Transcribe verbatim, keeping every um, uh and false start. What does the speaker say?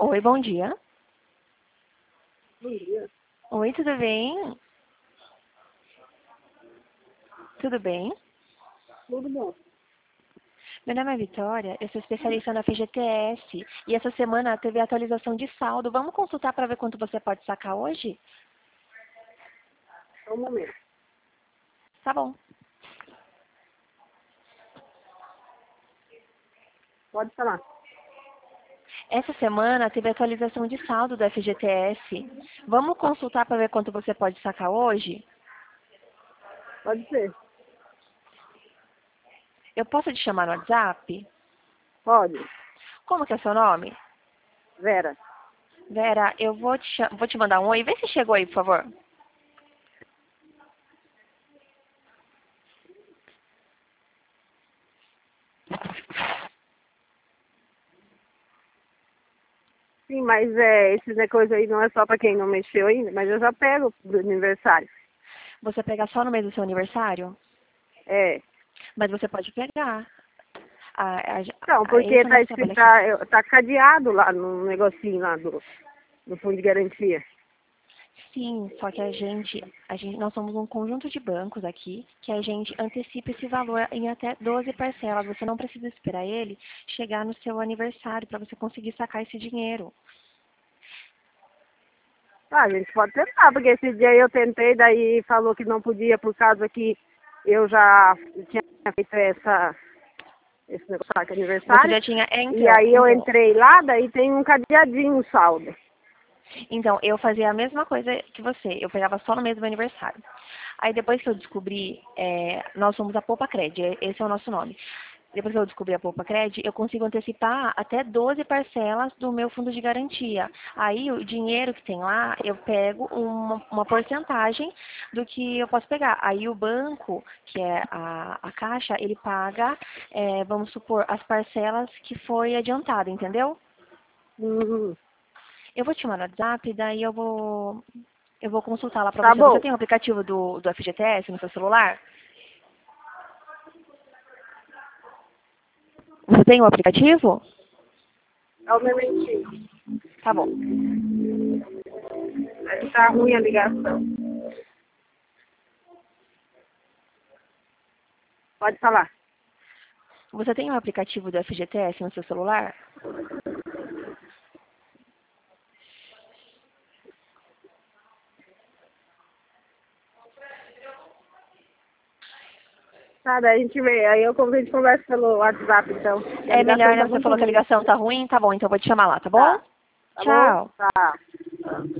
Oi, bom dia. Bom dia. Oi, tudo bem? Tudo bem? Tudo bom. Meu nome é Vitória, eu sou especialista na F G T S e essa semana teve atualização de saldo. Vamos consultar para ver quanto você pode sacar hoje? Só um momento. Tá bom. Pode falar. Essa semana teve atualização de saldo do F G T S. Vamos consultar para ver quanto você pode sacar hoje? Pode ser. Eu posso te chamar no WhatsApp? Pode. Como que é seu nome? Vera. Vera, eu vou te, cha- vou te mandar um oi. Vê se chegou aí, por favor. Sim, mas é, esse negócio aí não é só para quem não mexeu ainda, mas eu já pego do aniversário. Você pega só no mês do seu aniversário? É. Mas você pode pegar. A, a, Não, a, porque esse é o tá nosso trabalho escrito, aqui. tá, eu- tá cadeado lá no negocinho lá do, do fundo de garantia. Sim, só que a gente, a gente, nós somos um conjunto de bancos aqui, que a gente antecipa esse valor em até doze parcelas. Você não precisa esperar ele chegar no seu aniversário para você conseguir sacar esse dinheiro. Ah, a gente pode tentar, porque esse dia eu tentei, daí falou que não podia por causa que eu já tinha feito essa, esse negócio lá que é Você aniversário. já tinha. É, E então, aí eu então. entrei lá, daí tem um cadeadinho o saldo. Então, eu fazia a mesma coisa que você. Eu pegava só no mês do meu aniversário. Aí depois que eu descobri, é, nós somos a Poupa Cred, esse é o nosso nome. Depois que eu descobri a Poupa Cred, eu consigo antecipar até doze parcelas do meu fundo de garantia. Aí o dinheiro que tem lá, eu pego uma, uma porcentagem do que eu posso pegar. Aí o banco, que é a, a Caixa, ele paga, é, vamos supor, as parcelas que foi adiantada, entendeu? Uhum. Eu vou te mandar no WhatsApp, daí eu vou, eu vou consultar lá pra Tá você. Você bom. tem o aplicativo do, do F G T S no seu celular? Você tem o aplicativo? É o momentinho. Tá bom. É que tá ruim a ligação. Pode falar. Você tem o aplicativo do F G T S no seu celular? Tá, daí a gente vê. Aí eu a gente conversa pelo WhatsApp, então. E a É melhor, ligação né? tá Você muito falou que a ruim. ligação tá ruim? Tá bom, então eu vou te chamar lá, tá bom? Tá. Tá bom? Tchau. Tá.